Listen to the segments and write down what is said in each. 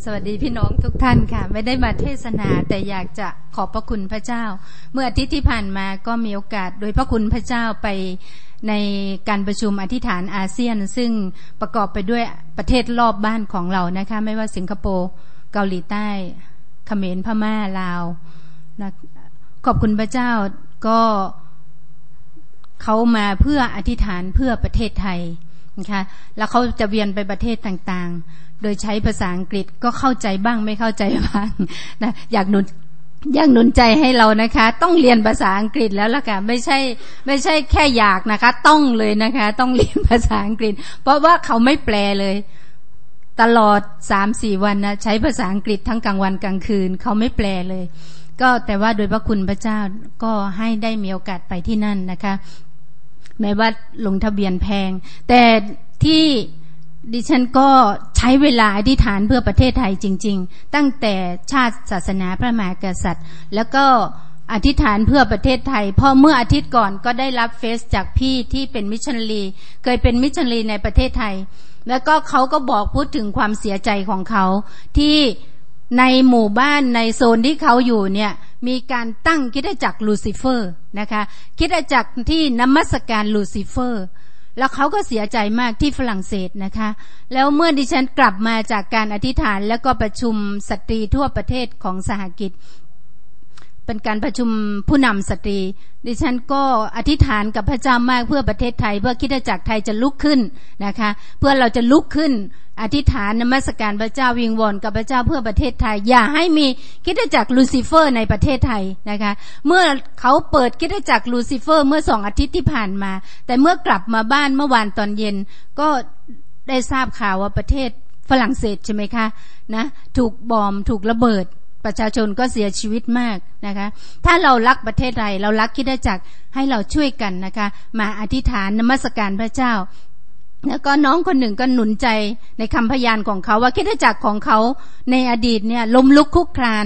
สวัสดีพี่น้องทุกท่านค่ะไม่ได้มาเทศนาแต่อยากจะขอบพระคุณพระเจ้าเมื่ออาทิตย์ที่ผ่านมาก็มีโอกาสโดยพระคุณพระเจ้าไปในการประชุมอธิษฐานอาเซียนซึ่งประกอบไปด้วยประเทศรอบบ้านของเรานะคะไม่ว่าสิงคโปร์เกาหลีใต้เขมรพม่าลาวนะขอบคุณพระเจ้าก็เขามาเพื่ออธิษฐานเพื่อประเทศไทยนะคะแล้วเขาจะเวียนไปประเทศต่างๆโดยใช้ภาษาอังกฤษก็เข้าใจบ้างไม่เข้าใจบ้างนะอยากหนุนใจให้เรานะคะต้องเรียนภาษาอังกฤษแล้วล่ะค่ะไม่ใช่แค่อยากนะคะต้องเลยนะคะต้องเรียนภาษาอังกฤษเพราะว่าเขาไม่แปลเลยตลอด 3-4 วันนะใช้ภาษาอังกฤษทั้งกลางวันกลางคืนเขาไม่แปลเลยก็แต่ว่าโดยพระคุณพระเจ้าก็ให้ได้มีโอกาสไปที่นั่นนะคะแม้ว่าลงทะเบียนแพงแต่ที่ดิฉันก็ใช้เวลาอธิษฐานเพื่อประเทศไทยจริงๆตั้งแต่ชาติศาสนาพระมหากษัตริย์แล้วก็อธิษฐานเพื่อประเทศไทยเพราะเมื่ออาทิตย์ก่อนก็ได้รับเฟซจากพี่ที่เป็นมิชชันนารีเคยเป็นมิชชันนารีในประเทศไทยแล้วก็เขาก็บอกพูดถึงความเสียใจของเขาที่ในหมู่บ้านในโซนที่เขาอยู่เนี่ยมีการตั้งคริสตจักรลูซิเฟอร์นะคะคริสตจักรที่นมัสการลูซิเฟอร์แล้วเขาก็เสียใจมากที่ฝรั่งเศสนะคะแล้วเมื่อดิฉันกลับมาจากการอธิษฐานแล้วก็ประชุมสตรีทั่วประเทศของสหกิจเป็นการประชุมผู้นำสตรีดิฉันก็อธิษฐานกับพระเจ้ามากเพื่อประเทศไทยเพื่อคริสตจักรไทยจะลุกขึ้นนะคะเพื่อเราจะลุกขึ้นอธิษฐานนมัสการพระเจ้าวิงวอนกับพระเจ้าเพื่อประเทศไทยอย่าให้มีคริสตจักรลูซิเฟอร์ในประเทศไทยนะคะเมื่อเขาเปิดคริสตจักรลูซิเฟอร์เมื่อ2 อาทิตย์ที่ผ่านมาแต่เมื่อกลับมาบ้านเมื่อวานตอนเย็นก็ได้ทราบข่าวว่าประเทศฝรั่งเศสใช่ไหมคะนะถูกบอมถูกระเบิดประชาชนก็เสียชีวิตมากนะคะถ้าเรารักประเทศไทยเรารักคริสตจักรให้เราช่วยกันนะคะมาอธิษฐานนมัสการพระเจ้าแล้วก็น้องคนหนึ่งก็หนุนใจในคำพยานของเขาว่าคริสตจักรของเขาในอดีตเนี่ยล้มลุกคลุกคลาน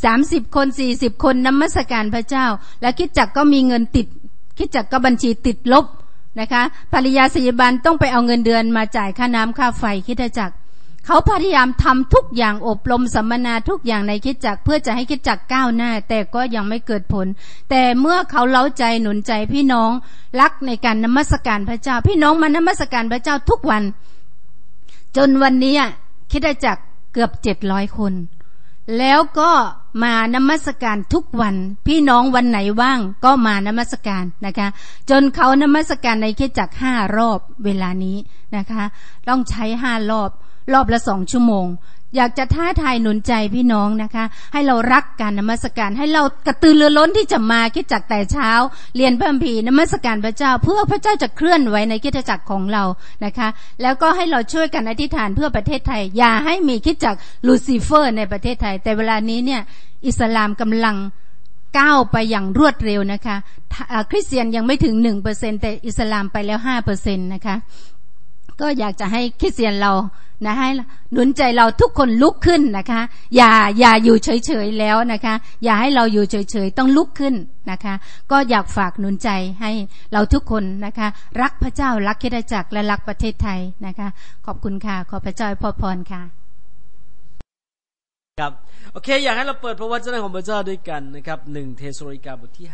30 คน40 คนนมัสการพระเจ้าและคริสตจักรก็มีเงินติดคริสตจักรก็บัญชีติดลบนะคะภรรยาศิริบาลต้องไปเอาเงินเดือนมาจ่ายค่าน้ำค่าไฟคริสตจักรเขาพยายามทำทุกอย่างอบรมสัมมนาทุกอย่างในคริสตจักรเพื่อจะให้คริสตจักรก้าวหน้าแต่ก็ยังไม่เกิดผลแต่เมื่อเขาเล้าใจหนุนใจพี่น้องรักในการนมัสการพระเจ้าพี่น้องมานมัสการพระเจ้าทุกวันจนวันนี้คริสตจักรเกือบ700 คนแล้วก็มานมัสการทุกวันพี่น้องวันไหนว่างก็มานมัสการนะคะจนเขานมัสการในคริสตจักร5 รอบเวลานี้นะคะต้องใช้5 รอบละ2 ชั่วโมงอยากจะท้าทายหนุนใจพี่น้องนะคะให้เรารักการนมัสการให้เรากระตือรือร้นที่จะมาคริสตจักรแต่เช้าเรียนพระคัมภีร์นมัสการพระเจ้าเพื่อพระเจ้าจะเคลื่อนไหวในคริสตจักรของเรานะคะแล้วก็ให้เราช่วยกันอธิษฐานเพื่อประเทศไทยอย่าให้มีคริสตจักรลูซิเฟอร์ในประเทศไทยแต่เวลานี้เนี่ยอิสลามกำลังก้าวไปอย่างรวดเร็วนะคะคริสเตียนยังไม่ถึง 1% แต่อิสลามไปแล้ว 5% นะคะก็อยากจะให้คริสเตียนเรานะให้หนุนใจเราทุกคนลุกขึ้นนะคะอย่าอยู่เฉยๆแล้วนะคะอย่าให้เราอยู่เฉยๆต้องลุกขึ้นนะคะก็อยากฝากหนุนใจให้เราทุกคนนะคะรักพระเจ้ารักคริสตจักรและรักประเทศไทยนะคะขอบคุณค่ะขอพระเจ้าอวยพรค่ะครับโอเคอยากให้เราเปิดพระวจนะของพระเจ้าด้วยกันนะครับ1 เธสโลนิกาบทที่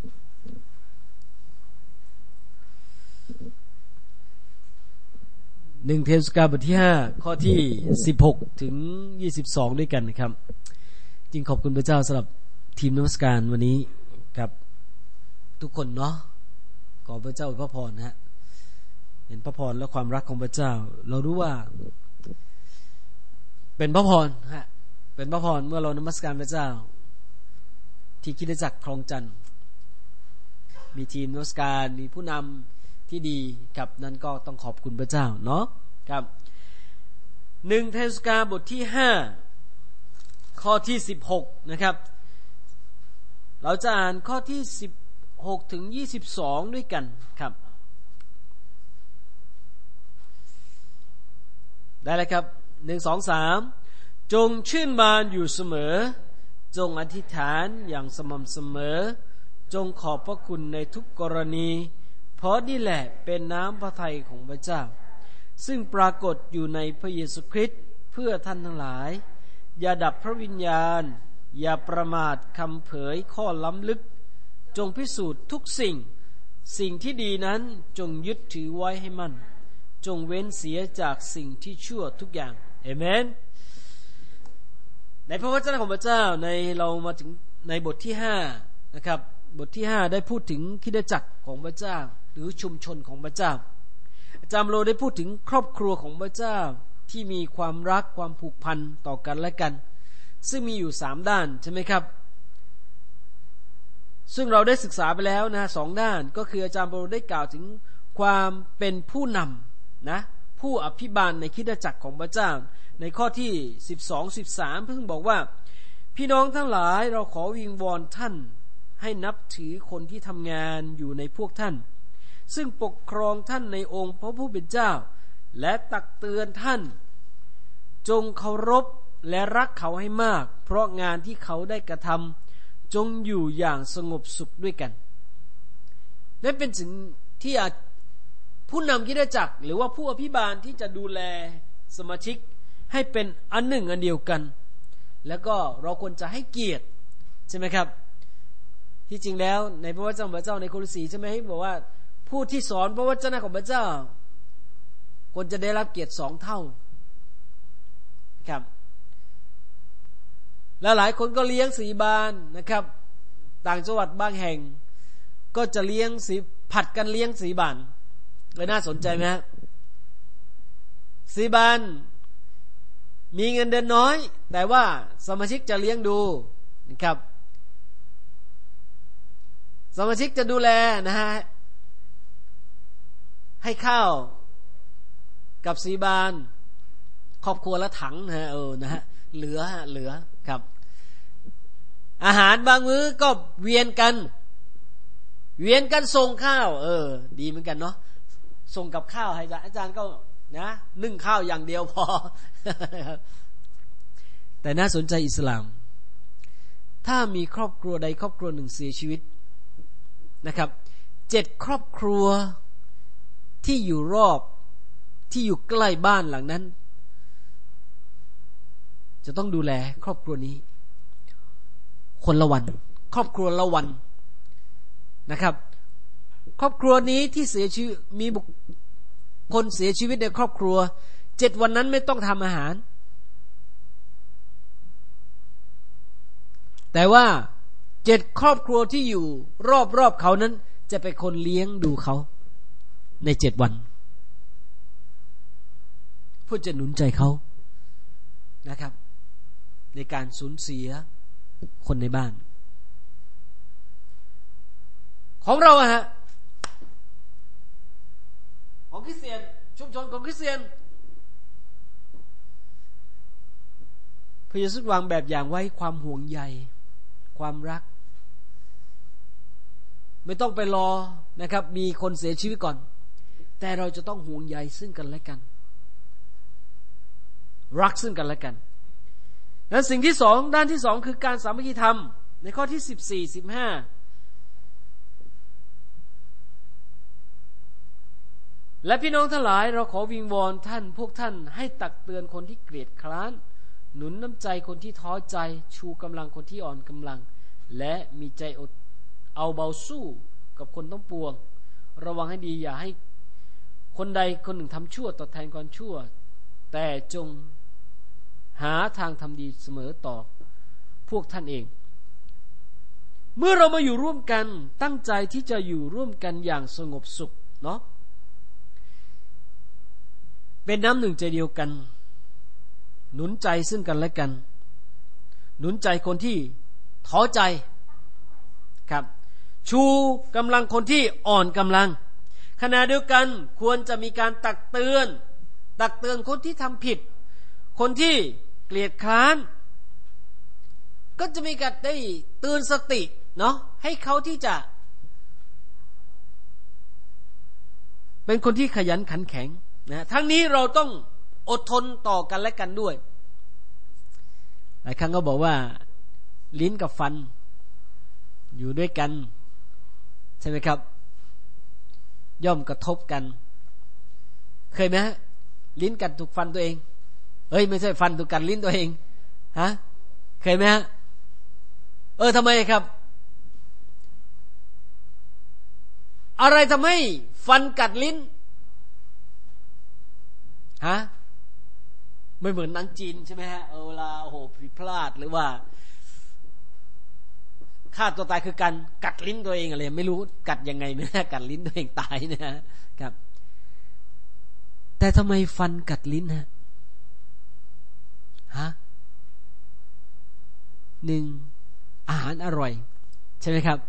51 เธสโลนิกาบทที่ 5ข้อที่16ถึง22ด้วยกันนะครับจริงขอบคุณพระเจ้าสำหรับทีมนมัสการวันนี้ครับทุกคนเนาะขอพระเจ้าอวยพรนะฮะเห็นพระพรและความรักของพระเจ้าเรารู้ว่าเป็นพระพรฮะเป็นพระพรเมื่อเรานมัสการพระเจ้าที่คริสตจักรคลองจันทน์มีทีมนมัสการมีผู้นำที่ดีครับนั้นก็ต้องขอบคุณพระเจ้าเนาะครับ1 เธสโลนิกาบทที่ 5ข้อที่16นะครับเราจะอ่านข้อที่16ถึง22ด้วยกันครับได้แล้วครับ1 2 3จงชื่นบานอยู่เสมอจงอธิษฐานอย่างสม่ำเสมอจงขอบพระคุณในทุกกรณีเพราะนี่แหละเป็นน้ำพระทัยของพระเจ้าซึ่งปรากฏอยู่ในพระเยซูคริสต์เพื่อท่านทั้งหลายอย่าดับพระวิญญาณอย่าประมาทคำเผยข้อล้ำลึกจงพิสูจน์ทุกสิ่งที่ดีนั้นจงยึดถือไว้ให้มั่นจงเว้นเสียจากสิ่งที่ชั่วทุกอย่างเอเมนในพระวจนะของพระเจ้าเรามาถึงในบทที่5นะครับบทที่5ได้พูดถึงคริสตจักรของพระเจ้าหรือชุมชนของพระเจ้าอาจารย์โลได้พูดถึงครอบครัวของพระเจ้าที่มีความรักความผูกพันต่อกันและกันซึ่งมีอยู่3ด้านใช่ไหมครับซึ่งเราได้ศึกษาไปแล้วนะ2ด้านก็คืออาจารย์โลได้กล่าวถึงความเป็นผู้นำนะผู้อภิบาลในคริสตจักรของพระเจ้าในข้อที่12-13เพิ่งบอกว่าพี่น้องทั้งหลายเราขอวิงวอนท่านให้นับถือคนที่ทำงานอยู่ในพวกท่านซึ่งปกครองท่านในองค์พระผู้เป็นเจ้าและตักเตือนท่านจงเคารพและรักเขาให้มากเพราะงานที่เขาได้กระทำจงอยู่อย่างสงบสุขด้วยกันนั่นเป็นสิ่งที่ผู้นำคริสตจักรหรือว่าผู้อภิบาลที่จะดูแลสมาชิกให้เป็นอันหนึ่งอันเดียวกันแล้วก็เราควรจะให้เกียรติใช่ไหมครับที่จริงแล้วในพระวจนะของพระเจ้าในโคริสีใช่ไหมบอกว่าผู้ที่สอนพระวจนะของพระเจ้าควรจะได้รับเกียรติ2 เท่าครับและหลายคนก็เลี้ยงสีบานนะครับต่างจังหวัดบางแห่งก็จะเลี้ยงสีผัดกันเลี้ยงสีบานเลยน่าสนใจไหมฮะสีบานมีเงินเดือนน้อยแต่ว่าสมาชิกจะเลี้ยงดูนะครับสมาชิกจะดูแลนะฮะให้ข้าวกับสีบานครอบครัวละถังนะฮะนะฮะเหลือครับอาหารบางมื้อก็เวียนกันส่งข้าวดีเหมือนกันเนาะส่งกับข้าวให้อาจารย์ก็นะนึ่งข้าวอย่างเดียวพอ แต่น่าสนใจอิสลามถ้ามีครอบครัวใดครอบครัวหนึ่งเสียชีวิตนะครับ7ครอบครัวที่อยู่รอบที่อยู่ใกล้บ้านหลังนั้นจะต้องดูแลครอบครัวนี้คนละวันครอบครัวละวันนะครับครอบครัวนี้ที่เสียชีวิตมีบุคคลเสียชีวิตในครอบครัว7วันนั้นไม่ต้องทำอาหารแต่ว่า7ครอบครัวที่อยู่รอบเขานั้นจะเป็นคนเลี้ยงดูเขาใน7วันเพื่อจะหนุนใจเขานะครับในการสูญเสียคนในบ้านของเราฮะของคริสเตียนชุมชนของคริสเตียนพระเยซูวางแบบอย่างไว้ความห่วงใยความรักไม่ต้องไปรอนะครับมีคนเสียชีวิตก่อนแต่เราจะต้องห่วงใยซึ่งกันและกันรักซึ่งกันและกันและสิ่งที่2ด้านที่2คือการสามัคคีธรรมในข้อที่14-15และพี่น้องทั้งหลายเราขอวิงวอนท่านพวกท่านให้ตักเตือนคนที่เกลียดคร้านหนุนน้ำใจคนที่ท้อใจชูกำลังคนที่อ่อนกำลังและมีใจอดเอาเบาสู้กับคนต้องปวงระวังให้ดีอย่าให้คนใดคนหนึ่งทำชั่วตอบแทนความชั่วแต่จงหาทางทำดีเสมอต่อพวกท่านเองเมื่อเรามาอยู่ร่วมกันตั้งใจที่จะอยู่ร่วมกันอย่างสงบสุขเนาะเป็นน้ำหนึ่งใจเดียวกันหนุนใจซึ่งกันและกันหนุนใจคนที่ท้อใจครับชูกำลังคนที่อ่อนกำลังขณะเดียวกันควรจะมีการตักเตือนคนที่ทำผิดคนที่เกลียดคร้านก็จะมีการได้เตือนสติเนาะให้เขาที่จะเป็นคนที่ขยันขันแข็งนะทั้งนี้เราต้องอดทนต่อกันและกันด้วยหลายครั้งก็บอกว่าลิ้นกับฟันอยู่ด้วยกันใช่ไหมครับย่อมกระทบกันเคยไหมฮะลิ้นกัดถูกฟันตัวเองไม่ใช่ฟันถูกกัดลิ้นตัวเองฮะเคยไหมฮะทำไมครับอะไรทำให้ฟันกัดลิ้นฮะไม่เหมือนหนังจีนใช่ไหมฮะเวลาโอ้โหผิดพลาดหรือว่าฆ่าตัวตายคือการกัดลิ้นตัวเองอะไรไม่รู้กัดยังไงนะกัดลิ้นตัวเองตายนะครับแต่ทำไมฟันกัดลิ้นฮะ1อาหารอร่อยใช่ไหมครับ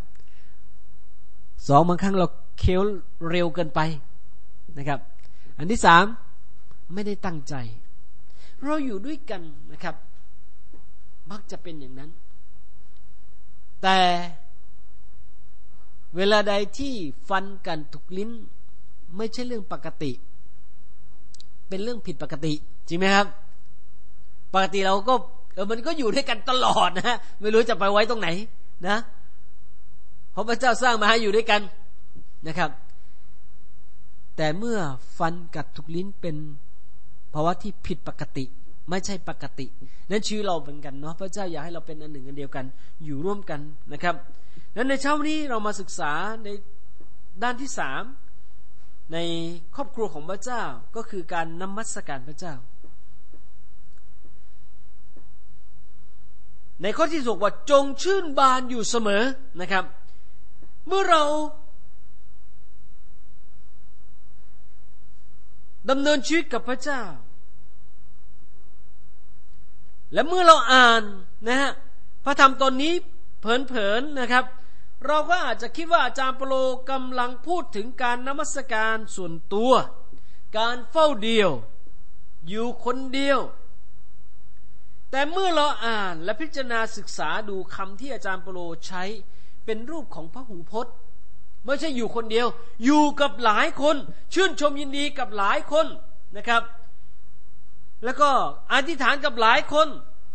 2บางครั้งเราเคี้ยวเร็วเกินไปนะครับอันที่3ไม่ได้ตั้งใจเราอยู่ด้วยกันนะครับมักจะเป็นอย่างนั้นแต่เวลาใดที่ฟันกันถูกลิ้นไม่ใช่เรื่องปกติเป็นเรื่องผิดปกติจริงไหมครับปกติเราก็มันก็อยู่ด้วยกันตลอดนะไม่รู้จะไปไว้ตรงไหนนะเพราะพระเจ้าสร้างมาให้อยู่ด้วยกันนะครับแต่เมื่อฟันกัดถูกลิ้นเป็นภาวะที่ผิดปกติไม่ใช่ปกตินั้นชีวิตเราเหมือนกันเนาะพระเจ้าอยากให้เราเป็นอันหนึ่งอันเดียวกันอยู่ร่วมกันนะครับนั้นในเช้านี้เรามาศึกษาในด้านที่3ในครอบครัวของพระเจ้าก็คือการนมัสการพระเจ้าในข้อที่6ว่าจงชื่นบานอยู่เสมอนะครับเมื่อเราดำเนินชีวิตกับพระเจ้าและเมื่อเราอ่านนะฮะพระธรรมตอนนี้เผลอๆนะครับเราก็อาจจะคิดว่าอาจารย์เปโลกำลังพูดถึงการนมัสการส่วนตัวการเฝ้าเดียวอยู่คนเดียวแต่เมื่อเราอ่านและพิจารณาศึกษาดูคำที่อาจารย์เปโลใช้เป็นรูปของพหูพจน์ไม่ใช่อยู่คนเดียวอยู่กับหลายคนชื่นชมยินดีกับหลายคนนะครับแล้วก็อธิษฐานกับหลายคน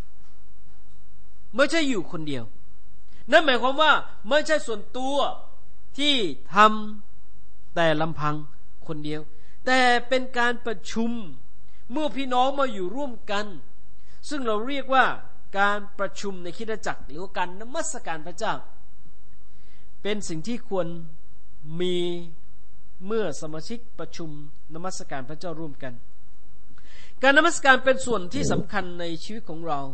ไม่ใช่อยู่คนเดียวนั่นหมายความว่าไม่ใช่ส่วนตัวที่ทำแต่ลำพังคนเดียวแต่เป็นการประชุมเมื่อพี่น้องมาอยู่ร่วมกันซึ่งเราเรียกว่าการประชุมในคริสตจักรหรือการนมัสการพระเจ้าเป็นสิ่งที่ควรมีเมื่อสมาชิกประชุมนมัสการพระเจ้าร่วมกันการนมัสการเป็นส่วนที่สำคัญในชีวิตของเรา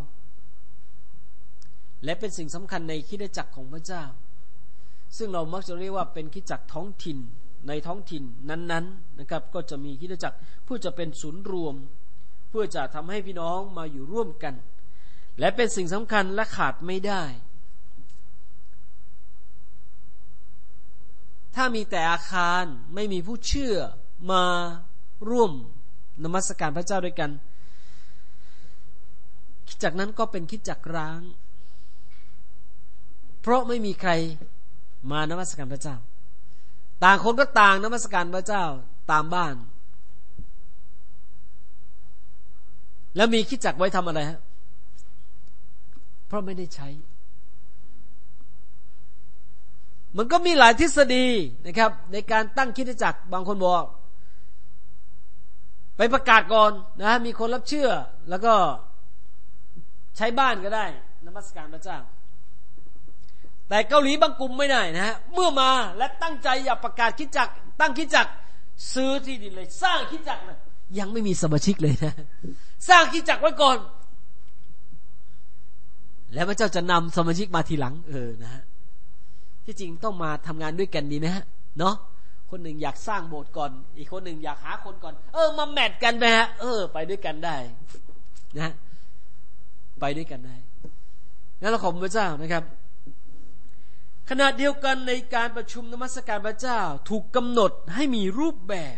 และเป็นสิ่งสำคัญในคริสตจักรของพระเจ้าซึ่งเรามักจะเรียกว่าเป็นคริสตจักรท้องถิ่นในท้องถิ่นนั้นๆนะครับก็จะมีคริสตจักรเพื่อจะเป็นศูนย์รวมเพื่อจะทำให้พี่น้องมาอยู่ร่วมกันและเป็นสิ่งสำคัญและขาดไม่ได้ถ้ามีแต่อาคารไม่มีผู้เชื่อมาร่วมนมัสการพระเจ้าด้วยกันคริสตจักรนั้นก็เป็นคริสตจักรร้างเพราะไม่มีใครมานมัสการพระเจ้าต่างคนก็ต่างนมัสการพระเจ้าตามบ้านแล้วมีคริสตจักรไว้ทำอะไรฮะเพราะไม่ได้ใช้มันก็มีหลายทฤษฎีนะครับในการตั้งคริสตจักรบางคนบอกไปประกาศก่อนนะมีคนรับเชื่อแล้วก็ใช้บ้านก็ได้นมัสการพระเจ้าแต่เกาหลีบางกลุ่มไม่ได้นะฮะเมื่อมาและตั้งใจอยากประกาศคริสตจักรตั้งคริสตจักรซื้อที่ดินเลยสร้างคริสตจักรเลยยังไม่มีสมาชิกเลยนะสร้างคริสตจักรไว้ก่อนแล้วพระเจ้าจะนำสมาชิกมาทีหลังนะฮะที่จริงต้องมาทำงานด้วยกันดีไหมฮะเนาะคนหนึ่งอยากสร้างโบสถ์ก่อนอีกคนหนึ่งอยากหาคนก่อนมาแมทกันไปฮะไปด้วยกันได้นะไปด้วยกันได้งั้นเราขอบพระเจ้านะครับขณะเดียวกันในการประชุมนมัสการพระเจ้าถูกกำหนดให้มีรูปแบบ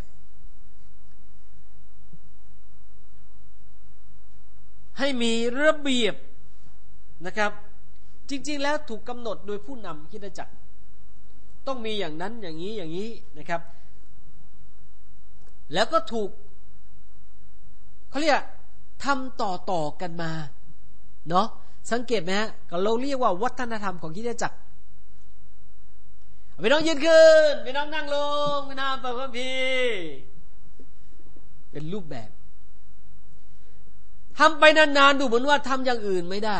ให้มีระเบียบนะครับจริงๆแล้วถูกกำหนดโดยผู้นำคริสตจักรต้องมีอย่างนั้นอย่างนี้อย่างนี้นะครับแล้วก็ถูกเขาเรียกทำต่อกันมาเนาะสังเกตไหมฮะเราเรียกว่าวัฒนธรรมของคริสตจักรพี่น้องยืนขึ้นพี่น้องนั่งลงพี่น้องเปิดพระคัมภีร์เป็นรูปแบบทำไปนานๆดูเหมือนว่าทำอย่างอื่นไม่ได้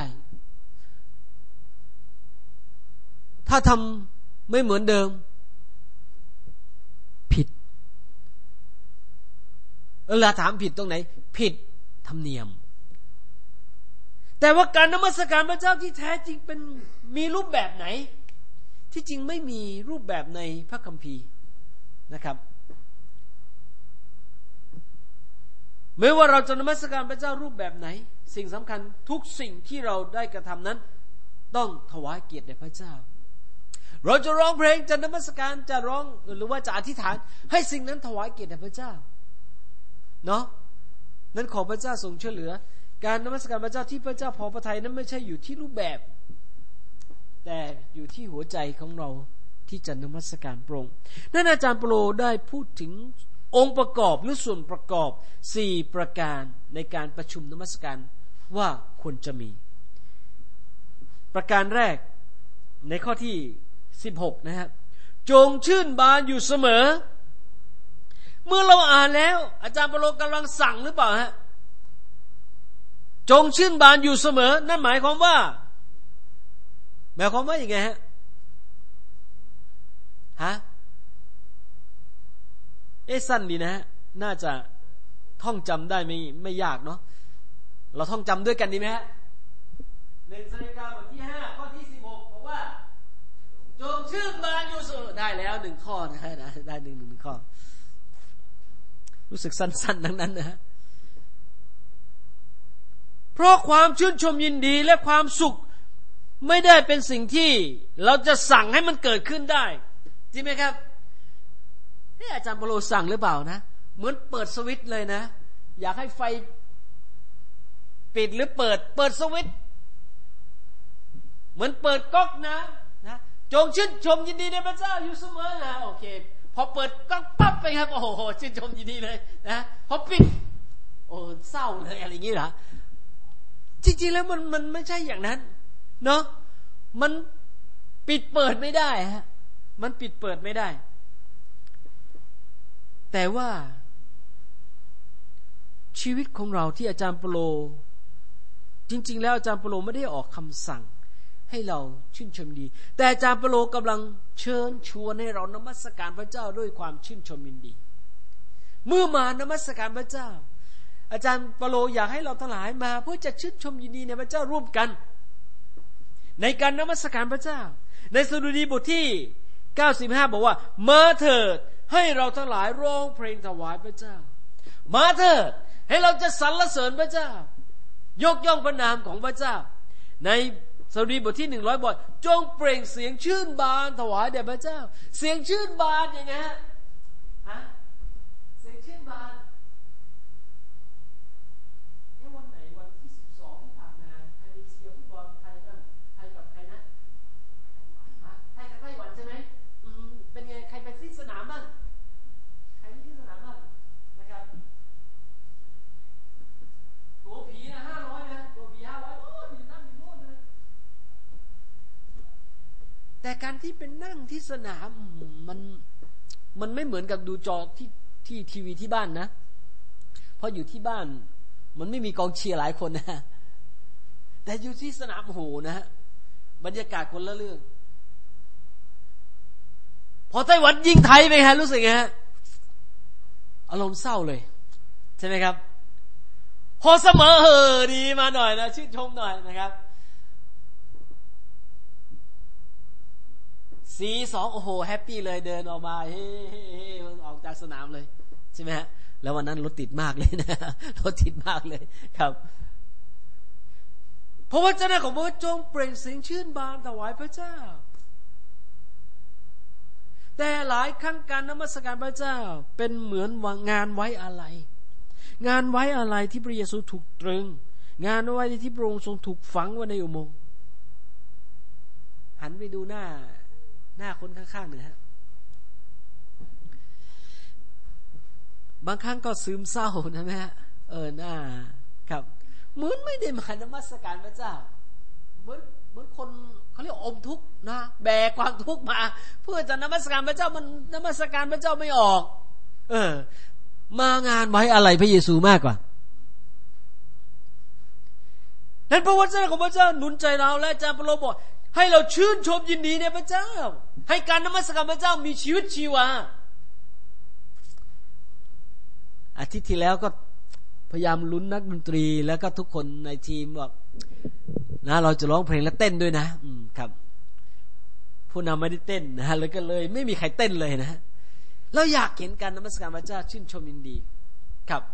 ถ้าทำไม่เหมือนเดิมผิดถามผิดตรงไหนผิดธรรมเนียมแต่ว่าการนมัสการพระเจ้าที่แท้จริงเป็นมีรูปแบบไหนที่จริงไม่มีรูปแบบในพระคัมภีร์นะครับไม่ว่าเราจะนมัสการพระเจ้ารูปแบบไหนสิ่งสำคัญทุกสิ่งที่เราได้กระทำนั้นต้องถวายเกียรติแด่พระเจ้าเราจะร้องเพลงจะนมัสการจะร้องหรือว่าจะอธิษฐานให้สิ่งนั้นถวายเกียรติแด่พระเจ้าเนาะนั้นขอพระเจ้าทรงช่วยเหลือการนมัสการพระเจ้าที่พระเจ้าพอพระทัยนั้นไม่ใช่อยู่ที่รูปแบบแต่อยู่ที่หัวใจของเราที่จะนมัสการพระองค์นั่นอาจารย์เปโตรได้พูดถึงองค์ประกอบหรือส่วนประกอบ4ประการในการประชุมนมัสการว่าควรจะมีประการแรกในข้อที่16นะครับจงชื่นบานอยู่เสมอเมื่อเราอ่านแล้วอาจารย์เปโตรกำลังสั่งหรือเปล่าฮะจงชื่นบานอยู่เสมอนั่นหมายความว่าอย่างไงฮะสั้นดีนะฮะน่าจะท่องจำได้ไม่ยากเนาะเราท่องจำด้วยกันดีไหมฮะ1 สังฆกาบทที่5ข้อที่16บอกว่าจงชื่นบานอยู่เสมอได้แล้ว1ข้อนะฮะได้1ข้อรู้สึกสั้นๆทั้งนั้นนะฮะเพราะความชื่นชมยินดีและความสุขไม่ได้เป็นสิ่งที่เราจะสั่งให้มันเกิดขึ้นได้จริงไหมครับอาจารย์เปโตรสั่งหรือเปล่านะเหมือนเปิดสวิตช์เลยนะอยากให้ไฟปิดหรือเปิดสวิตช์เหมือนเปิดก๊อกนะจงชื่นชมยินดีในพระเจ้าอยู่เสมอนะโอเคพอเปิดก๊อกปั๊บไปครับโอ้โหชื่นชมยินดีเลยนะพอปิดโอ้เศร้าเลยอะไรอย่างนี้เหรอจริงๆแล้วมันไม่ใช่อย่างนั้นเนาะมันปิดเปิดไม่ได้ฮะมันปิดเปิดไม่ได้แต่ว่าชีวิตของเราที่อาจารย์เปโตรจริงๆแล้วอาจารย์เปโตรไม่ได้ออกคำสั่งให้เราชื่นชมดีแต่อาจารย์เปโตรกำลังเชิญชวนให้เรานมัสการพระเจ้าด้วยความชื่นชมยินดีเมื่อมานมัสการพระเจ้าอาจารย์เปโตรอยากให้เราทั้งหลายมาเพื่อจะชื่นชมยินดีในพระเจ้าร่วมกันในการนมัสการพระเจ้าในสดุดีบทที่95บอกว่ามาเถิดให้เราทั้งหลายร้องเพลงถวายพระเจ้ามาเถิดให้เราจะสรรเสริญพระเจ้ายกย่องพระนามของพระเจ้าในสดุดีบทที่100บอกจงเปล่งเสียงชื่นบานถวายแด่พระเจ้าเสียงชื่นบานยังไงฮะเสียงชื่นบานวันไหนวันที่12ที่ผ่านมาใครเชียร์ฟุตบอลไทยบ้างไทยกับใครนะไทยกับไต้หวันใช่ไหมเป็นไงใครไปที่สนามบ้างใครที่สนามบ้างนะครับตัวผีนะ500นะตัวผี500โอ้ยนั่งอยู่โน่นเลยแต่การที่เป็นนั่งที่สนามมันไม่เหมือนกับดูจอที่ทีวีที่บ้านนะเพราะอยู่ที่บ้านมันไม่มีกองเชียร์หลายคนนะแต่อยู่ที่สนามโหนะฮะบรรยากาศคนละเรื่องพอไต้หวันยิงไทยไปฮะรู้สึกไงฮะอารมณ์เศร้าเลยใช่ไหมครับพอเสมอดีมาหน่อยนะชื่นชมหน่อยนะครับ4-2โอ้โหแฮปปี้เลยเดินออกมาเฮ้ออกจากสนามเลยใช่ไหมฮะแล้ววันนั้นรถติดมากเลยนะรถติดมากเลยครับเพราะว่าเจ้าหน้าของพระจงเปล่งเสียงชื่นบานถวายพระเจ้าแต่หลายครั้งการนมัสการพระเจ้าเป็นเหมือนงานไว้อาลัยงานไว้อาลัยที่พระเยซูถูกตรึงงานไว้ที่พระองค์ทรงถูกฝังไว้ในอุโมงค์หันไปดูหน้าคนข้างๆหน่อยฮะบางครั้งก็ซึมเศร้านะแม่หน้าครับเหมือนไม่ได้มานมัสการพระเจ้าเหมือนคนเขาเรียกอมทุกข์นะแบกความทุกข์มาเพื่อจะนมัสการพระเจ้ามันนมัสการพระเจ้าไม่ออกมางานไว้อะไรพระเยซูมากกว่านั้นพระวจนะของพระเจ้าหนุนใจเราและอาจารย์เปโตรบอกให้เราชื่นชมยินดีในพระเจ้าให้การนมัสการพระเจ้ามีชีวิตชีวาอาทิตย์ที่แล้วก็พยายามลุ้นนักดนตรีแล้วก็ทุกคนในทีมบอกนะเราจะร้องเพลงและเต้นด้วยนะครับผู้นำไม่ได้เต้นนะเลยก็เลยไม่มีใครเต้นเลยนะเราอยากเห็นการนมัสการพระเจ้าชื่นชมยินดีครับ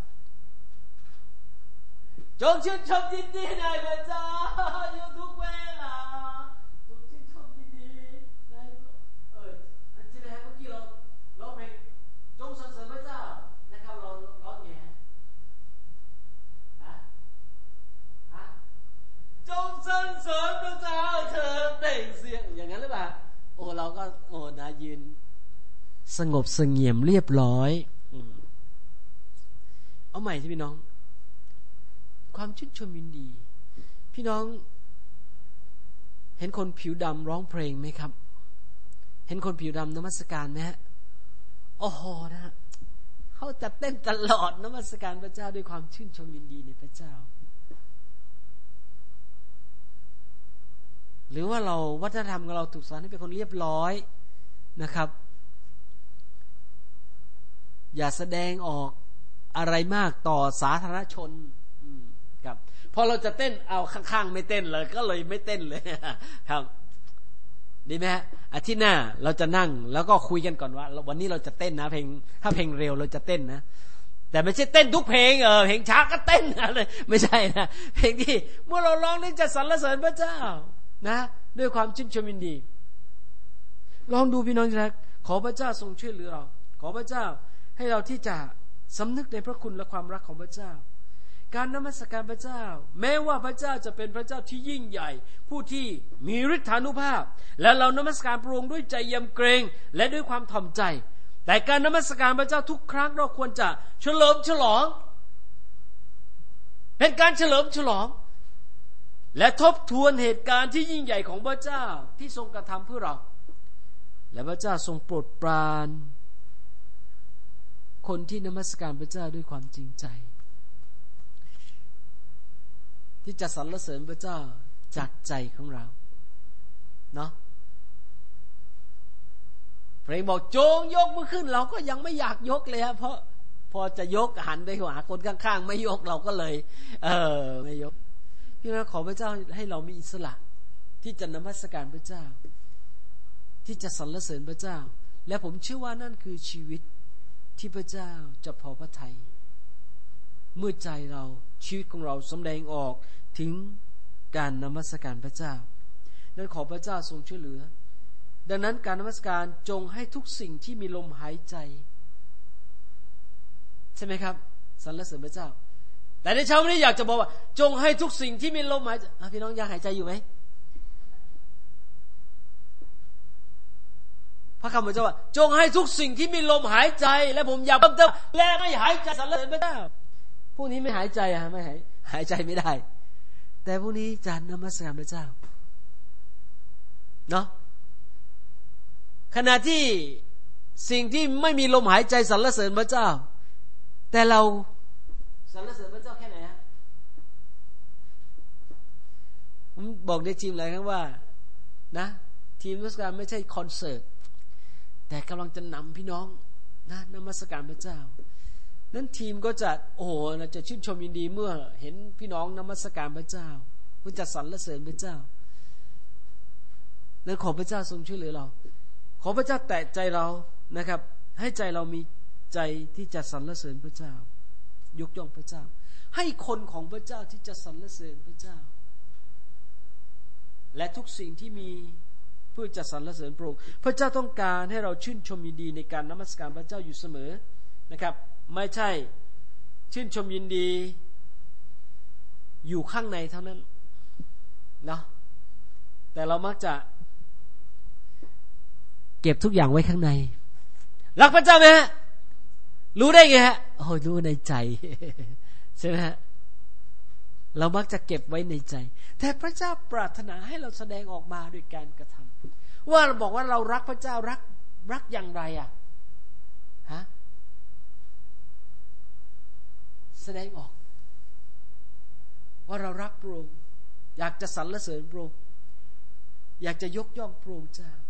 จงชื่นชมยินดีในพระเจ้าอยู่ทุกเวลาจงชื่นชมยินดีในอันที่ไหนเมื่อกี้เราร้องเพลงจงสรรเสริญพระเจ้านะครับเราร้องไงจงสรรเสริญพระเจ้าเธอเต่งเสียงอย่างนั้นหรือเปล่าโอ้เราก็โอ้นะยืนสงบเสงี่ยมเรียบร้อยเอาใหม่ที่พี่น้องความชื่นชมยินดีพี่น้องเห็นคนผิวดำร้องเพลงไหมครับเห็นคนผิวดำนมัสการไหมฮะโอ้โหนะฮะเขาจะเต้นตลอดนมัสการพระเจ้าด้วยความชื่นชมยินดีในพระเจ้าหรือว่าเราวัฒนธรรมของเราถูกสอนให้เป็นคนเรียบร้อยนะครับอย่าแสดงออกอะไรมากต่อสาธารณชนครับพอเราจะเต้นเอาข้างๆไม่เต้นเลยก็เลยไม่เต้นเลยครับดีไหมฮะอาทิตย์หน้าเราจะนั่งแล้วก็คุยกันก่อนว่าวันนี้เราจะเต้นนะเพลงถ้าเพลงเร็วเราจะเต้นนะแต่ไม่ใช่เต้นทุกเพลงเพลงช้าก็เต้นอะไรไม่ใช่นะเพลงที่เมื่อเราร้องนี่จะสรรเสริญพระเจ้านะด้วยความชื่นชมยินดีลองดูพี่น้องนะขอพระเจ้าทรงช่วยเหลือเราขอพระเจ้าให้เราที่จะสำนึกในพระคุณและความรักของพระเจ้าการนมัสการพระเจ้าแม้ว่าพระเจ้าจะเป็นพระเจ้าที่ยิ่งใหญ่ผู้ที่มีฤทธานุภาพและเรานมัสการพระองค์ด้วยใจยำเกรงและด้วยความถ่อมใจแต่การนมัสการพระเจ้าทุกครั้งเราควรจะเฉลิมฉลองเป็นการเฉลิมฉลองและทบทวนเหตุการณ์ที่ยิ่งใหญ่ของพระเจ้าที่ทรงกระทำเพื่อเราและพระเจ้าทรงโปรดปรานคนที่นมัสการพระเจ้าด้วยความจริงใจที่จะสรรเสริญพระเจ้าจากใจของเราเนาะเพลงบอกจงยกมือขึ้นเราก็ยังไม่อยากยกเลยเพราะพอจะยกหันไปหาคนข้างๆไม่ยกเราก็เลยไม่ยกพี่น้องขอพระเจ้าให้เรามีอิสระที่จะนมัสการพระเจ้าที่จะสรรเสริญพระเจ้าและผมเชื่อว่านั่นคือชีวิตที่พระเจ้าจะพอพระทัยเมื่อใจเราชีวิตของเราแสดงออกถึงการนมัสการพระเจ้านั้นขอพระเจ้าทรงช่วยเหลือดังนั้นการนมัสการจงให้ทุกสิ่งที่มีลมหายใจใช่ไหมครับสรรเสริญพระเจ้าแต่ในเช้าวันนี้อยากจะบอกว่าจงให้ทุกสิ่งที่มีลมหายใจพี่น้องยังหายใจอยู่ไหมพระคำพระเจ้าว่าจงให้ทุกสิ่งที่มีลมหายใจและผมอยากเพิ่มเติมและไม่หายใจสรรเสริญพระเจ้าพวกนี้ไม่หายใจไม่หายใจไม่ได้แต่พวกนี้จะนมัสการพระเจ้าเนาะขณะที่สิ่งที่ไม่มีลมหายใจสรรเสริญพระเจ้าแต่เราสรรเสริญพระเจ้าแค่ไหนฮะผมบอกในทีมหลายครั้งว่านะทีมนมัสการไม่ใช่คอนเสิร์ตแต่กำลังจะนำพี่น้องนะนมัสการพระเจ้านั้นทีมก็จะโอ้โหจะชื่นชมยินดีเมื่อเห็นพี่น้องนมัสการพระเจ้าเพื่อจะสรรเสริญพระเจ้านั้นขอพระเจ้าทรงช่วยเหลือเราขอพระเจ้าแตะใจเรานะครับให้ใจเรามีใจที่จะสรรเสริญพระเจ้ายกย่องพระเจ้าให้คนของพระเจ้าที่จะสรรเสริญพระเจ้าและทุกสิ่งที่มีเพื่อจะสรรเสริญพระองค์พระเจ้าต้องการให้เราชื่นชมยินดีในการนมัสการพระเจ้าอยู่เสมอนะครับไม่ใช่ชื่นชมยินดีอยู่ข้างในเท่านั้นเนาะแต่เรามักจะเก็บทุกอย่างไว้ข้างในรักพระเจ้าไหมฮะรู้ได้ไงฮะโอ้รู้ในใจใช่ไหมฮะเรามักจะเก็บไว้ในใจแต่พระเจ้าปรารถนาให้เราแสดงออกมาด้วยการกระทำว่าเราบอกว่าเรารักพระเจ้ารักอย่างไรอ่ะฮะแสดงออกว่าเรารักพระองค์อยากจะสรรเสริญพระองค์อยากจะยกย่องพระองค์เจ้า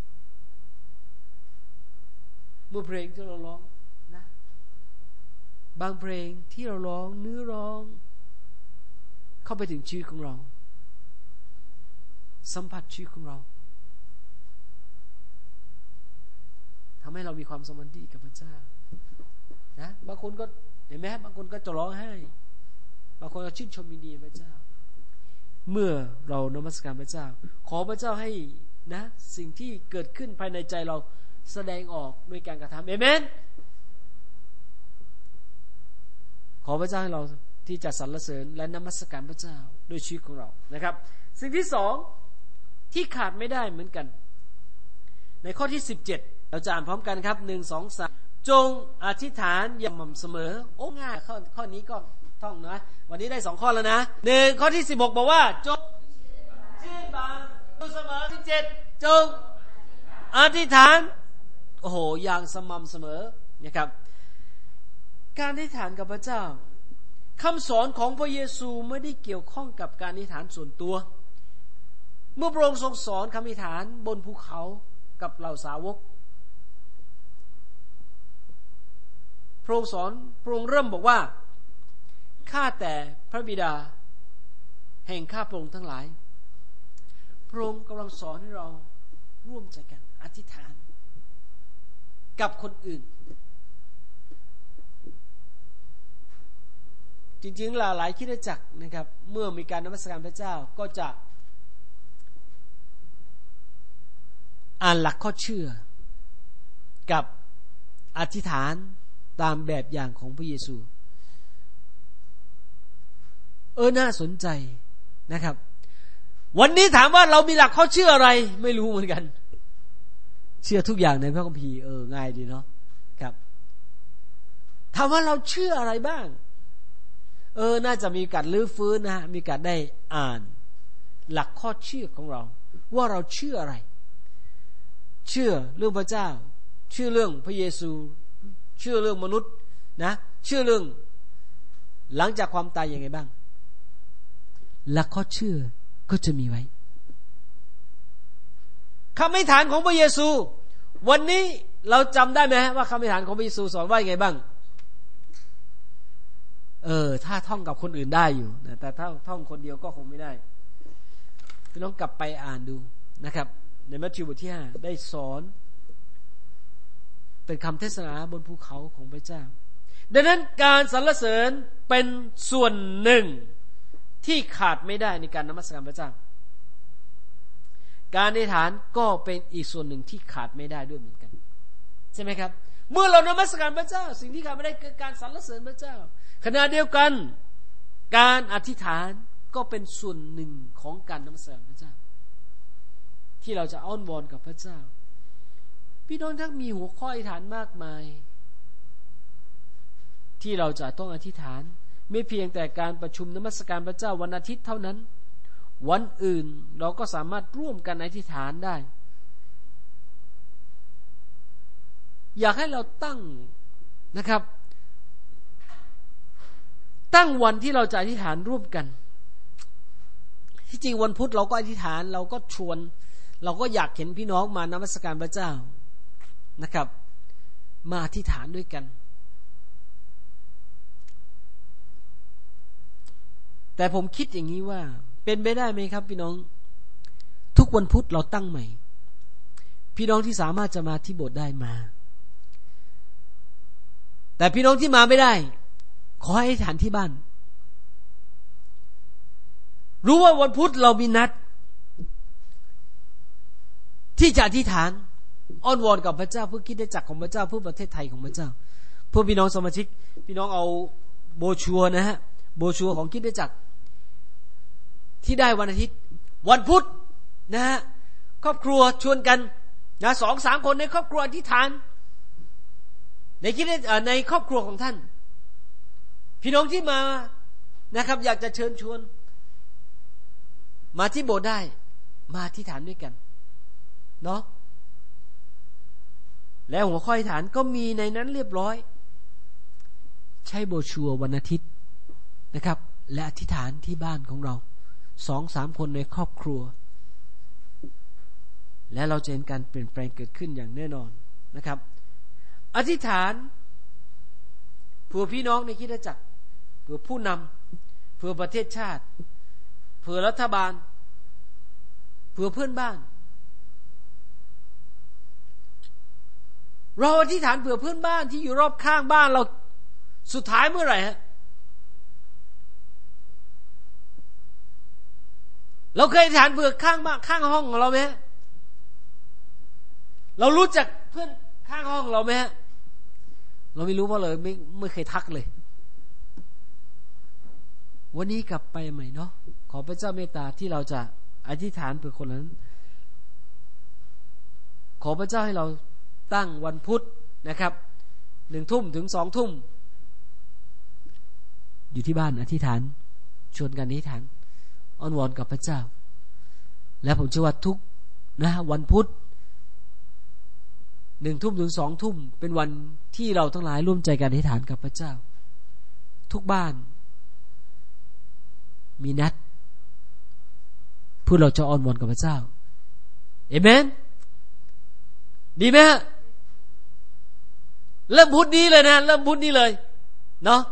เมื่อเพลงที่เราร้องนะบางเพลงที่เราร้องเนื้อร้องเข้าไปถึงชีวิตของเราสัมผัสชีวิตของเราทำให้เรามีความสัมพันธ์ที่ดีกับพระเจ้านะบางคนก็เห็นไหมบางคนก็จะร้องไห้บางคนก็ชื่นชมยินดีพระเจ้าเมื่อเรานมัสการพระเจ้าขอพระเจ้าให้นะสิ่งที่เกิดขึ้นภายในใจเราแสดงออกด้วยการกระทำเอเมนขอพระเจ้าให้เราที่จะสรรเสริญและนมัสการพระเจ้าด้วยชีวิตของเรานะครับสิ่งที่สองที่ขาดไม่ได้เหมือนกันในข้อที่17เราจะอ่านพร้อมกันครับ1 2 3จงอธิษฐานอย่างสม่ำเสมอโอ้ง่ายข้อนี้ก็ท่องนะวันนี้ได้2ข้อแล้วนะ1ข้อที่16บอกว่าจงชื่นบานเสมอ17จงอธิษฐานโอ้โหอย่างสม่ำเสมอนะครับการอธิษฐานกับพระเจ้าคำสอนของพระเยซูไม่ได้เกี่ยวข้องกับการอธิษฐานส่วนตัวเมื่อพระองค์ทรงสอนคำอธิษฐานบนภูเขากับเหล่าสาวกพระองค์สอนพระองค์เริ่มบอกว่าข้าแต่พระบิดาแห่งข้าพระองค์ทั้งหลายพระองค์กำลังสอนให้เราร่วมใจกันอธิษฐานกับคนอื่นจริงๆหลายคริสตจักรนะครับเมื่อมีการนมัสการพระเจ้าก็จะอ่านหลักข้อเชื่อกับอธิษฐานตามแบบอย่างของพระเยซูน่าสนใจนะครับวันนี้ถามว่าเรามีหลักข้อเชื่ออะไรไม่รู้เหมือนกันเชื่อทุกอย่างในพระคัมภีร์ง่ายดีเนาะครับถามว่าเราเชื่ออะไรบ้างน่าจะมีการลื้อฟื้นนะมีการได้อ่านหลักข้อเชื่อของเราว่าเราเชื่ออะไรเชื่อเรื่องพระเจ้าเชื่อเรื่องพระเยซูเชื่อเรื่องมนุษย์นะเชื่อเรื่องหลังจากความตายยังไงบ้างหลักข้อเชื่อก็จะมีไว้คำอธิษฐานของพระเยซูวันนี้เราจำได้ไหมว่าคำอธิษฐานของพระเยซูสอนว่ายังไงบ้างถ้าท่องกับคนอื่นได้อยู่นะแต่ถ้าท่องคนเดียวก็คงไม่ได้พี่น้องกลับไปอ่านดูนะครับในมัทธิวบทที่5ได้สอนเป็นคำเทศนาบนภูเขาของพระเจ้าดังนั้นการสรรเสริญเป็นส่วนหนึ่งที่ขาดไม่ได้ในการนมัสการพระเจ้าการอธิษฐานก็เป็นอีกส่วนหนึ่งที่ขาดไม่ได้ด้วยเหมือนกันใช่ไหมครับเมื่อเรานมัสการพระเจ้าสิ่งที่ขาดไม่ได้คือการสรรเสริญพระเจ้าขณะเดียวกันการอธิษฐานก็เป็นส่วนหนึ่งของการนมัสการพระเจ้าที่เราจะอ้อนวอนกับพระเจ้าพี่น้องทั้งมีหัวข้ออธิษฐานมากมายที่เราจะต้องอธิษฐานไม่เพียงแต่การประชุมนมัสการพระเจ้าวันอาทิตย์เท่านั้นวันอื่นเราก็สามารถร่วมกันอธิษฐานได้อยากให้เราตั้งนะครับตั้งวันที่เราจะอธิษฐานร่วมกันที่จริงวันพุธเราก็อธิษฐานเราก็ชวนเราก็อยากเห็นพี่น้องมานมัสการพระเจ้านะครับมาอธิษฐานด้วยกันแต่ผมคิดอย่างนี้ว่าเป็นไปได้ไหมครับพี่น้องทุกวันพุธเราตั้งใหม่พี่น้องที่สามารถจะมาที่โบสถ์ได้มาแต่พี่น้องที่มาไม่ได้ขอให้อธิษฐานที่บ้านรู้ว่าวันพุธเรามีนัดที่จะอธิษฐานอ้อนวอนกับพระเจ้าเพื่อคริสตจักรของพระเจ้าเพื่อประเทศไทยของพระเจ้าเพื่อพี่น้องสมาชิกพี่น้องเอาโบชัวนะฮะโบชัวของคริสตจักรที่ได้วันอาทิตย์วันพุธนะฮะครอบครัวชวนกันนะ 2-3 คนในครอบครัวอธิษฐานในครอบครัวของท่านพี่น้องที่มานะครับอยากจะเชิญชวนมาที่โบสถ์ได้มาอธิษฐานด้วยกันเนาะแล้วหัวข้ออธิษฐานก็มีในนั้นเรียบร้อยใช้โบชัววันอาทิตย์นะครับและอธิษฐานที่บ้านของเรา 2-3 คนในครอบครัวและเราจะเห็นการเปลี่ยนแปลงเกิดขึ้นอย่างแน่นอนนะครับอธิษฐานเพื่อพี่น้องในคริสตจักรเพื่อผู้นำเพื่อประเทศชาติเพื่อรัฐบาลเพื่อเพื่อนบ้านเราอธิษฐานเผื่อเพื่อนบ้านที่อยู่รอบข้างบ้านเราสุดท้ายเมื่อไหร่ฮะเราเคยอธิษฐานเผื่อข้างบ้านข้างห้องของเราไหมฮะเรารู้จักเพื่อนข้างห้องเราไหมฮะเราไม่รู้เพราะเลยไม่เคยทักเลยวันนี้กลับไปใหม่เนาะขอพระเจ้าเมตตาที่เราจะอธิษฐานเผื่อคนนั้นขอพระเจ้าให้เราตั้งวันพุธนะครับ1 ทุ่มถึง2 ทุ่มอยู่ที่บ้านอธิษฐานชวนกันอธิษฐานอ้อนวอนกับพระเจ้าและผมเชื่อว่าทุกนะวันพุธ1 ทุ่มถึง2 ทุ่มเป็นวันที่เราทั้งหลายร่วมใจกันอธิษฐานกับพระเจ้าทุกบ้านมีนัดเพื่อเราจะอ้อนวอนกับพระเจ้าเอเมนดีไหมฮะเริ่มพุธนี้เลยนะเริ่มพุธนี้เลยเนาะ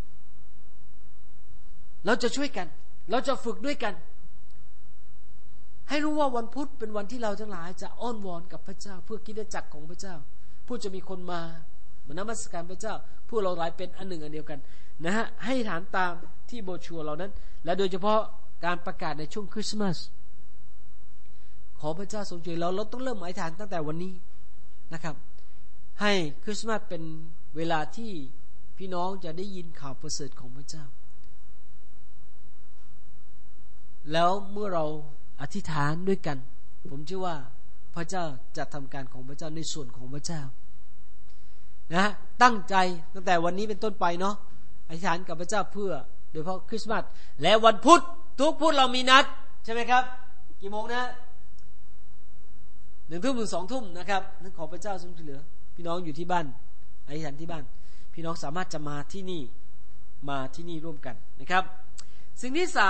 เราจะช่วยกันเราจะฝึกด้วยกันให้รู้ว่าวันพุธเป็นวันที่เราทั้งหลายจะอ้อนวอนกับพระเจ้าเพื่อคริสตจักรของพระเจ้าผู้จะมีคนมานมัสการพระเจ้าผู้เราหลายเป็นอันหนึ่งอันเดียวกันนะฮะให้ฐานตามที่โบรชัวร์เรานั้นและโดยเฉพาะการประกาศในช่วงคริสต์มาสขอพระเจ้าทรงช่วยเราต้องเริ่มอธิษฐานตั้งแต่วันนี้นะครับให้คริสต์มาสเป็นเวลาที่พี่น้องจะได้ยินข่าวประเสริฐของพระเจ้าแล้วเมื่อเราอธิษฐานด้วยกันผมเชื่อว่าพระเจ้าจะทำการของพระเจ้าในส่วนของพระเจ้านะตั้งใจตั้งแต่วันนี้เป็นต้นไปเนาะอธิษฐานกับพระเจ้าเพื่อโดยเฉพาะคริสต์มาสและวันพุธทุกพุธเรามีนัดใช่ไหมครับกี่โมงนะ1 ทุ่มถึง2 ทุ่มนะครับนั่นขอพระเจ้าทรงช่วยเหลือพี่น้องอยู่ที่บ้านอธิษฐานที่บ้านพี่น้องสามารถจะมาที่นี่ร่วมกันนะครับสิ่งที่3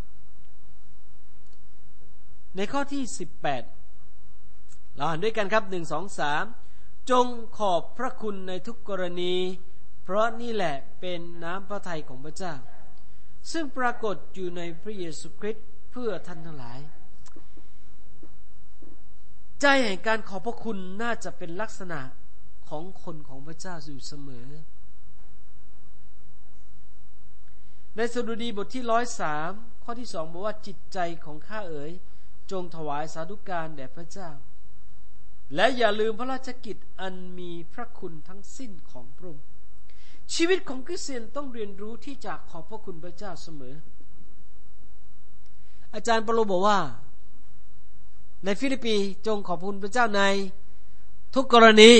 ในข้อที่18เราอ่านด้วยกันครับ1 2 3จงขอบพระคุณในทุกกรณีเพราะนี่แหละเป็นน้ำพระทัยของพระเจ้าซึ่งปรากฏอยู่ในพระเยซูคริสต์เพื่อท่านทั้งหลายใจแห่งการขอบพระคุณน่าจะเป็นลักษณะของคนของพระเจ้าอยู่เสมอในสดุดีบทที่103ข้อที่2บอกว่าจิตใจของข้าเอ๋ยจงถวายสาธุการแด่พระเจ้าและอย่าลืมพระราชกิจอันมีพระคุณทั้งสิ้นของพระองค์ชีวิตของคริสเตียนต้องเรียนรู้ที่จะขอบพระคุณพระเจ้าเสมออาจารย์เปโตรบอกว่าในฟิลิปปีจงขอบคุณพระเจ้าในทุกกรณี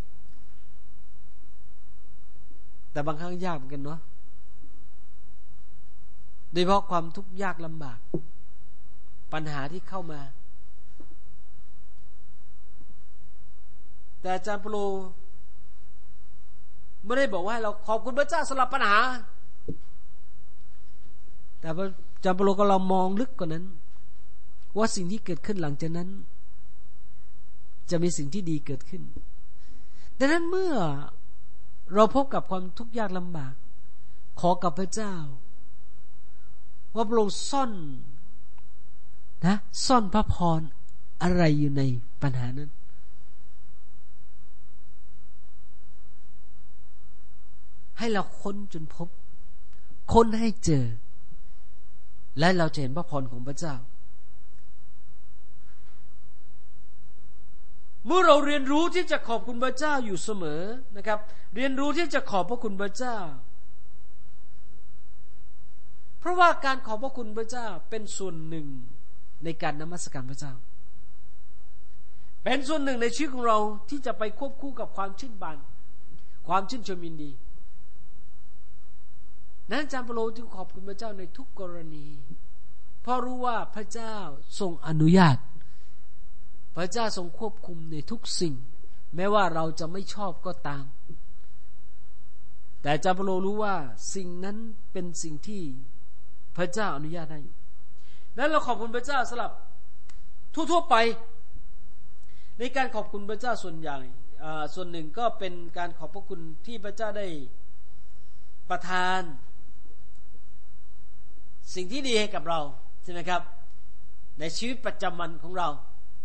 แต่บางครั้งยากเหมือนกันเนาะโดยเฉพาะความทุกข์ยากลำบากปัญหาที่เข้ามาแต่อาจารย์เปโตรไม่ได้บอกว่าเราขอบคุณพระเจ้าสำหรับปัญหาแต่อาจารย์เปโตรก็เรามองลึกกว่านั้นว่าสิ่งที่เกิดขึ้นหลังจากนั้นจะมีสิ่งที่ดีเกิดขึ้นดังนั้นเมื่อเราพบกับความทุกข์ยากลำบากขอกับพระเจ้าว่าพระองค์ซ่อนพระพรอะไรอยู่ในปัญหานั้นให้เราค้นจนพบค้นให้เจอและเราจะเห็นพระพรของพระเจ้าเมื่อเราเรียนรู้ที่จะขอบคุณพระเจ้าอยู่เสมอนะครับเรียนรู้ที่จะขอบพระคุณพระเจ้าเพราะว่าการขอบพระคุณพระเจ้าเป็นส่วนหนึ่งในการนมัสการพระเจ้าเป็นส่วนหนึ่งในชีวิตของเราที่จะไปควบคู่กับความชื่นบานความชื่นชมยินดีนั้นอาจารย์เปโตรจึงขอบคุณพระเจ้าในทุกกรณีเพราะรู้ว่าพระเจ้าทรงอนุญาตพระเจ้าทรงควบคุมในทุกสิ่งแม้ว่าเราจะไม่ชอบก็ตามแต่อาจารย์เปโตรรู้ว่าสิ่งนั้นเป็นสิ่งที่พระเจ้าอนุญาตให้นั้นเราขอบคุณพระเจ้าสำหรับทั่วๆไปในการขอบคุณพระเจ้าส่วนหนึ่งก็เป็นการขอบพระคุณที่พระเจ้าได้ประทานสิ่งที่ดีให้กับเราใช่ไหมครับในชีวิตประจำวันของเรา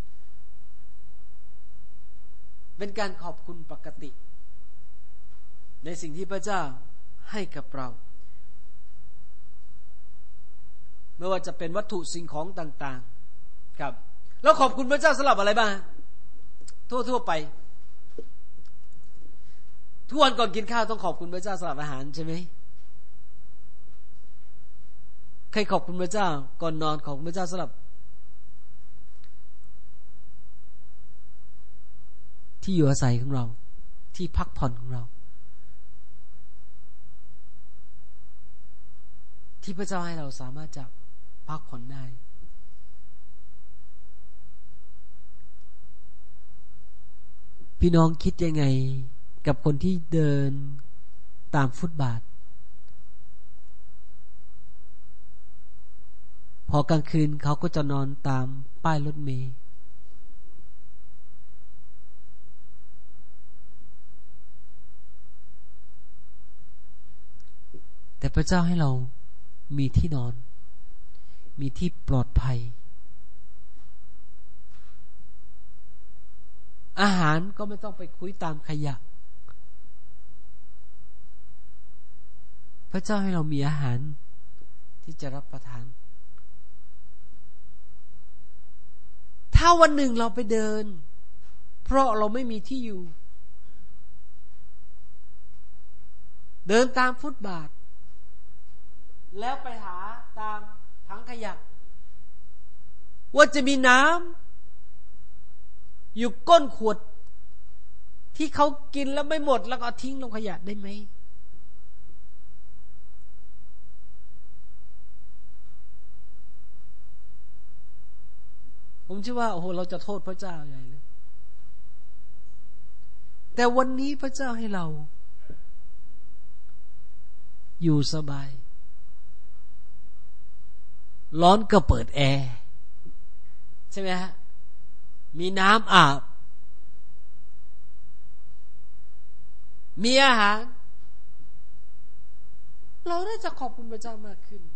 เป็นการขอบคุณปกติในสิ่งที่พระเจ้าให้กับเราไม่ว่าจะเป็นวัตถุสิ่งของต่างๆครับแล้วขอบคุณพระเจ้าสำหรับอะไรบ้างทั่วไปทุกวันก่อนกินข้าวต้องขอบคุณพระเจ้าสำหรับอาหารใช่ไหมใครขอบคุณพระเจ้าก่อนนอนขอบคุณพระเจ้าสำหรับที่อยู่อาศัยของเราที่พักผ่อนของเราที่พระเจ้าให้เราสามารถจะพักผ่อนได้พี่น้องคิดยังไงกับคนที่เดินตามฟุตบาทพอกลางคืนเขาก็จะนอนตามป้ายรถเมล์แต่พระเจ้าให้เรามีที่นอนมีที่ปลอดภัยอาหารก็ไม่ต้องไปคุยตามขยะพระเจ้าให้เรามีอาหารที่จะรับประทานถ้าวันหนึ่งเราไปเดินเพราะเราไม่มีที่อยู่เดินตามฟุตบาทแล้วไปหาตามถังขยะว่าจะมีน้ำอยู่ก้นขวดที่เขากินแล้วไม่หมดแล้วก็ทิ้งลงขยะได้ไหมผมเชื่อว่าโอ้โหเราจะโทษพระเจ้าใหญ่เลยแต่วันนี้พระเจ้าให้เราอยู่สบายร้อนก็เปิดแอร์ใช่ไหมฮะมีน้ำอาบมีอาหารเราได้จะขอบคุณพระเจ้ามากขึ้น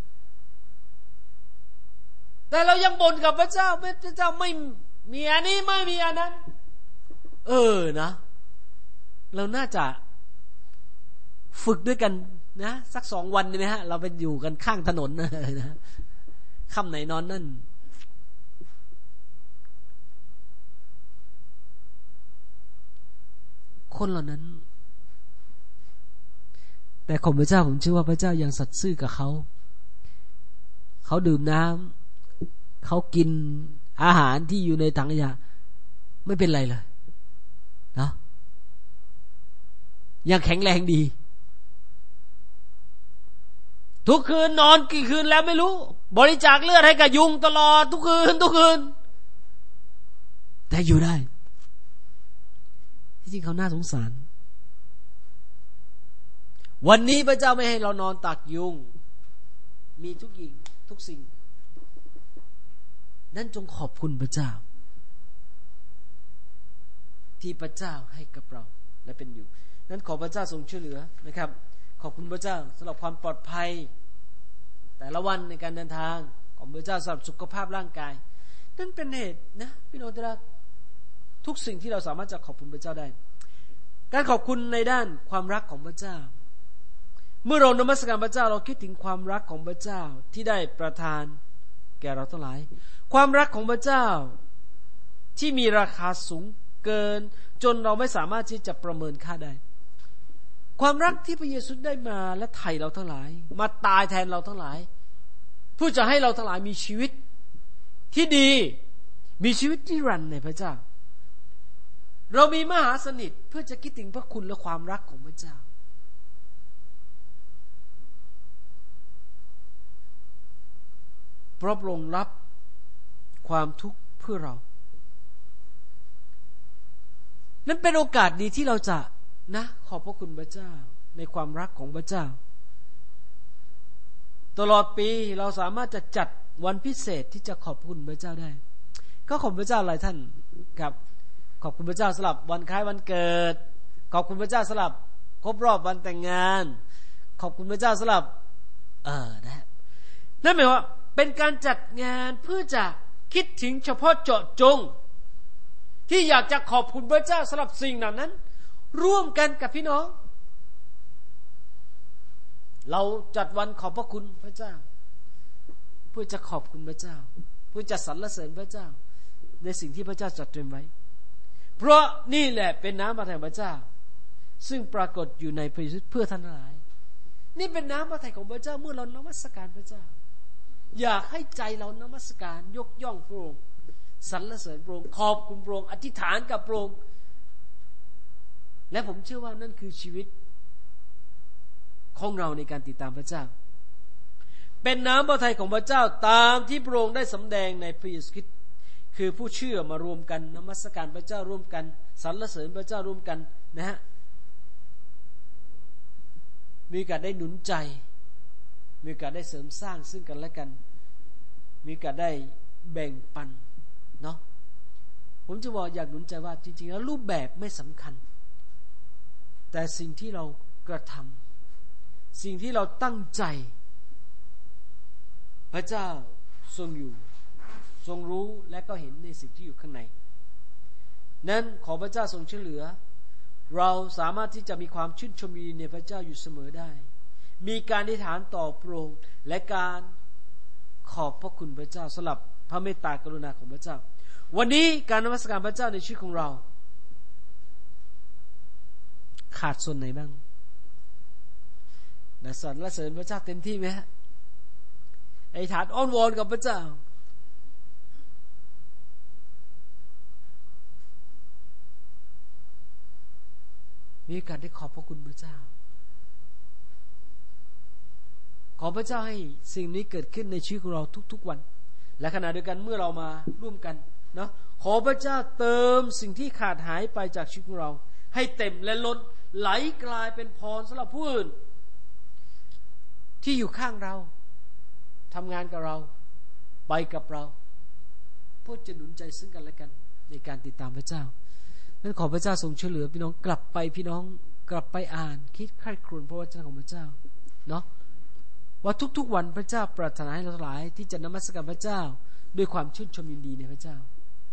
แต่เรายังบ่นกับพระเจ้าพระเจ้าไม่มีอันนี้ไม่มีอันนั้นนะเราน่าจะฝึกด้วยกันนะสัก2 วันได้ไหมฮะเราไปอยู่กันข้างถนนนะค่ำไหนนอนนั่นคนเหล่านั้นแต่ของพระเจ้าผมเชื่อว่าพระเจ้ายังสัตย์ซื่อกับเขาดื่มน้ำเขากินอาหารที่อยู่ในถังขยะไม่เป็นไรเลยนะยังแข็งแรงดีทุกคืนนอนกี่คืนแล้วไม่รู้บริจาคเลือดให้กับยุงตลอดทุกคืนแต่อยู่ได้ที่จริงเขาน่าสงสารวันนี้พระเจ้าไม่ให้เรานอนตากยุงมีทุกอย่างทุกสิ่งนั้นจงขอบคุณพระเจ้าที่พระเจ้าให้กับเราและเป็นอยู่นั้นขอพระเจ้าทรงช่วยเหลือนะครับขอบคุณพระเจ้าสำหรับความปลอดภัยแต่ละวันในการเดินทางขอบคุณพระเจ้าสำหรับสุขภาพร่างกายนั่นเป็นเหตุนะพี่น้องที่รักทุกสิ่งที่เราสามารถจะขอบคุณพระเจ้าได้การขอบคุณในด้านความรักของพระเจ้าเมื่อเรานมัสการพระเจ้าเราคิดถึงความรักของพระเจ้าที่ได้ประทานแก่เราทั้งหลายความรักของพระเจ้าที่มีราคาสูงเกินจนเราไม่สามารถที่จะประเมินค่าได้ความรักที่พระเยซูได้มาและไถ่เราทั้งหลายมาตายแทนเราทั้งหลายเพื่อจะให้เราทั้งหลายมีชีวิตที่ดีมีชีวิตนิรันดร์ในพระเจ้าเรามีมหาสนิทเพื่อจะคิดถึงพระคุณและความรักของพระเจ้าพระองค์รับความทุกข์เพื่อเรานั่นเป็นโอกาสดีที่เราจะนะขอบพระคุณพระเจ้าในความรักของพระเจ้าตลอดปีเราสามารถจะจัดวันพิเศษที่จะขอบคุณพระเจ้าได้ก็ขอบพระเจ้าหลายท่านครับขอบคุณพระเจ้าสำหรับวันคล้ายวันเกิดขอบคุณพระเจ้าสำหรับครบรอบวันแต่งงานขอบคุณพระเจ้าสำหรับนะนั่นหมายว่าเป็นการจัดงานเพื่อจะคิดถึงเฉพาะเจาะจงที่อยากจะขอบคุณพระเจ้าสำหรับสิ่งเหล่านั้นร่วมกันกับพี่น้องเราจัดวันขอบพระคุณพระเจ้าเพื่อจะขอบคุณพระเจ้าเพื่อจะสรรเสริญพระเจ้าในสิ่งที่พระเจ้าจัดเตรียมไว้เพราะนี่แหละเป็นน้ำพระทัยของพระเจ้าซึ่งปรากฏอยู่ในพระเยซูเพื่อท่านทั้งหลายนี่เป็นน้ำพระทัยของพระเจ้าเมื่อเรานมัสการพระเจ้าอยากให้ใจเรานมัสการยกย่องพระองค์สรรเสริญพระองค์ขอบคุณพระองค์อธิษฐานกับพระองค์และผมเชื่อว่านั่นคือชีวิตของเราในการติดตามพระเจ้าเป็นน้ำพระทัยของพระเจ้าตามที่พระองค์ได้สำแดงในพระเยซูคริสต์คือผู้เชื่อมารวมกันนมัสการพระเจ้าร่วมกันสรรเสริญพระเจ้าร่วมกันนะฮะมีการได้หนุนใจมีการได้เสริมสร้างซึ่งกันและกันมีการได้แบ่งปันเนาะผมจะบอกอยากหนุนใจว่าจริงๆแล้วรูปแบบไม่สำคัญแต่สิ่งที่เรากระทำสิ่งที่เราตั้งใจพระเจ้าทรงอยู่ทรงรู้และก็เห็นในสิ่งที่อยู่ข้างในนั้นขอพระเจ้าทรงช่วยเหลือเราสามารถที่จะมีความชื่นชมยินดีในพระเจ้าอยู่เสมอได้มีการอธิษฐานต่อพระองค์และการขอบพระคุณพระเจ้าสำหรับพระเมตตากรุณาของพระเจ้าวันนี้การนมัสการพระเจ้าในชีวิตของเราขาดส่วนไหนบ้างได้สรรเสริญพระเจ้าเต็มที่ไหมฮะอธิษฐานอ้อนวอนกับพระเจ้ามีโอกาสได้ขอบพระคุณพระเจ้าขอพระเจ้าให้สิ่งนี้เกิดขึ้นในชีวิตของเราทุกๆวันและขณะเดียวกันเมื่อเรามาร่วมกันเนาะขอพระเจ้าเติมสิ่งที่ขาดหายไปจากชีวิตของเราให้เต็มและล้นไหลกลายเป็นพรสำหรับผู้อื่นที่อยู่ข้างเราทำงานกับเราไปกับเราเพื่อจะหนุนใจซึ่งกันและกันในการติดตามพระเจ้านั้นขอพระเจ้าทรงช่วยเหลือพี่น้องกลับไปพี่น้องกลับไปอ่านคิดใคร่ครวญพระวจนะของพระเจ้าเนาะว่าทุกๆวันพระเจ้าปรารถนาให้เราทั้งหลายที่จะนมัสการพระเจ้าด้วยความชื่นชมยินดีในพระเจ้า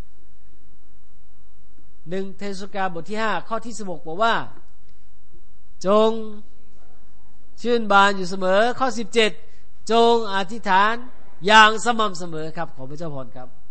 1เทสกาลบทที่5ข้อที่16บอกว่าจงชื่นบานอยู่เสมอข้อ17จงอธิษฐานอย่างสม่ำเสมอครับขอพระเจ้าพรครับ